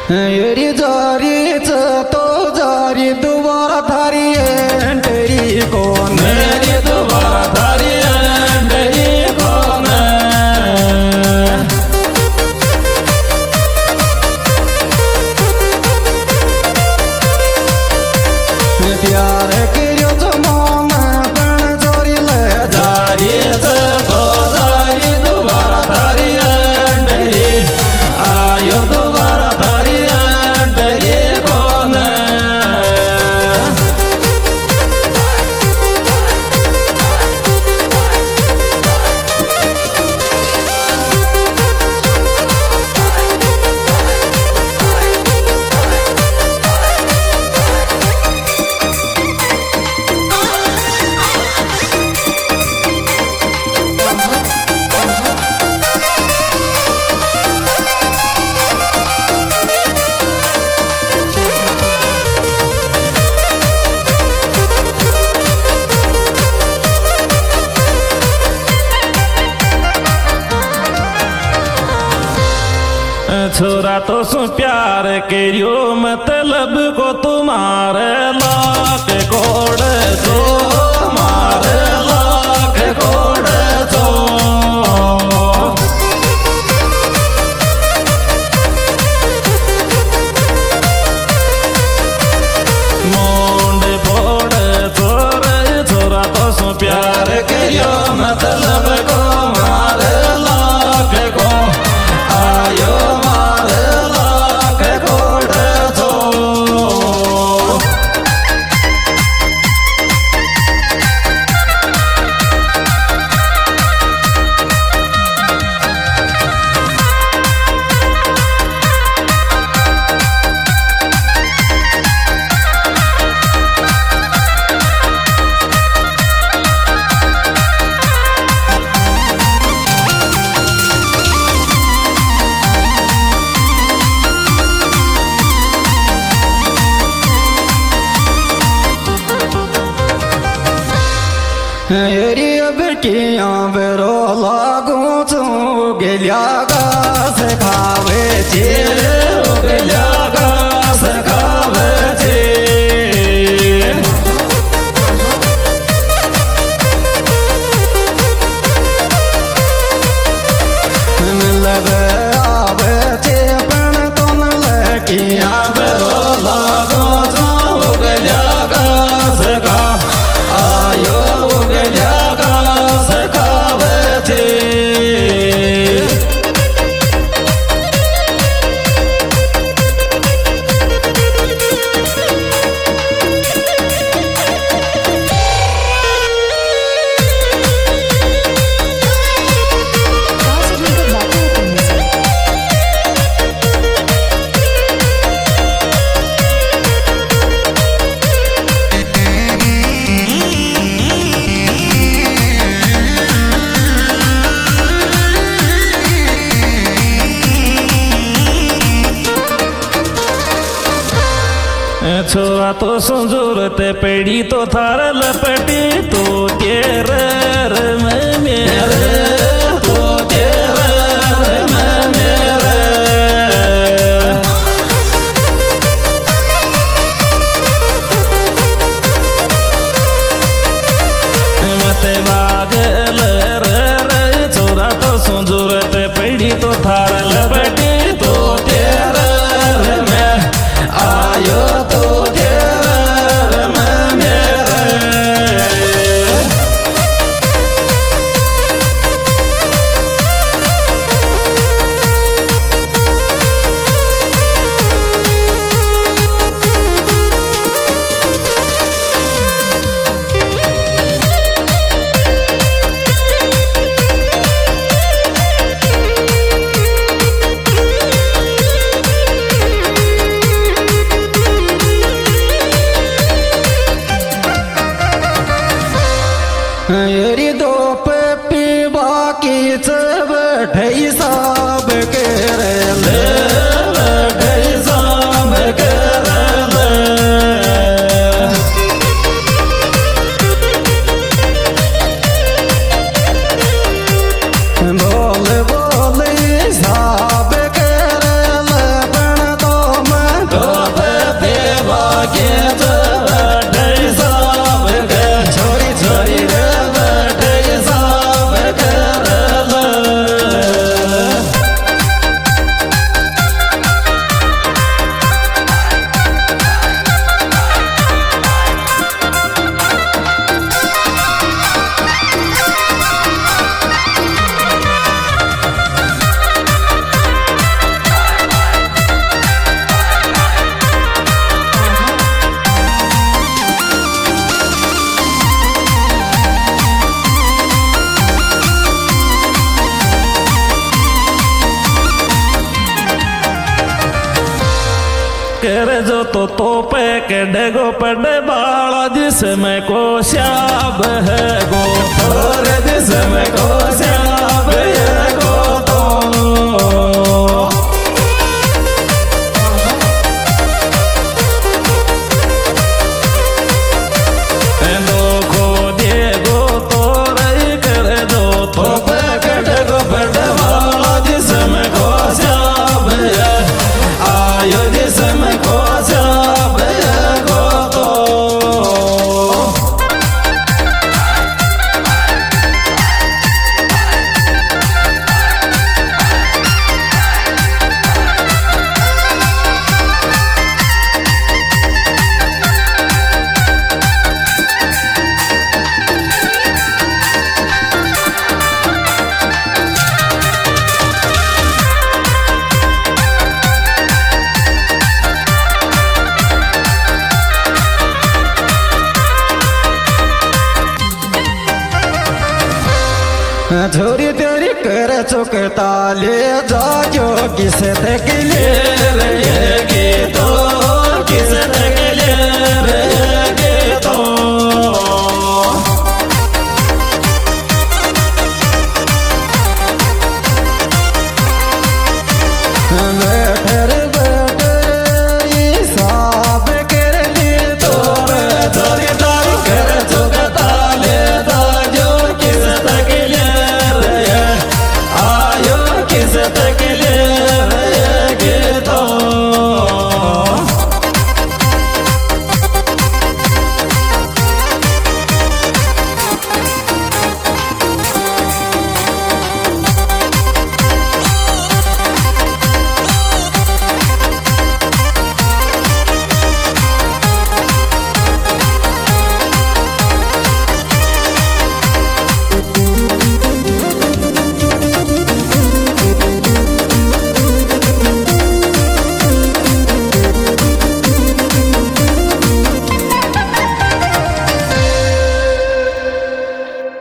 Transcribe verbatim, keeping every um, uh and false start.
येरी जारीच तो जारी दुबारा थारी एंटरी कौन मेरी दोबारा थारी एंटरी कौन प्यार करियो तो मन पण जारी ले जारी तो जारी दोबारा थारी एंटरी आयो दोबारा थारी एंटरी कौन छोरा तो सु प्यार करियो मतलब को तुम्हारे लाख कोड़ जो मारे लाख कोड़ जो मोंड फोड़ छोरे छोरा तो सु प्यार करियो मतलब को मारे लाख को आयो येरी बेटिया बेरो लागू तू गेल्या गास खावे चे गेल्या गास खावे चे लगे आवे चे पण तुम लकिया बेरो लागू तू गेल्या गास खा आयो गेल्या गास खावे चे छोरा तो संजूरत पेड़ी तो थार लपटी तो तेरे में मेरे तो तेरे में मेरे मते बागल रे रे छोरा तो संजूरत पेड़ी तो थार लपटी तो तेरे में आयो तो तेरे में मेरे कर जो तो तोपे के डेगो पड़े बाला जिसमें को श्याब है गो और जिसमें को श्याब है गो तो छोरी तेरी कर चुकता ले जाओ किसे तक ले रे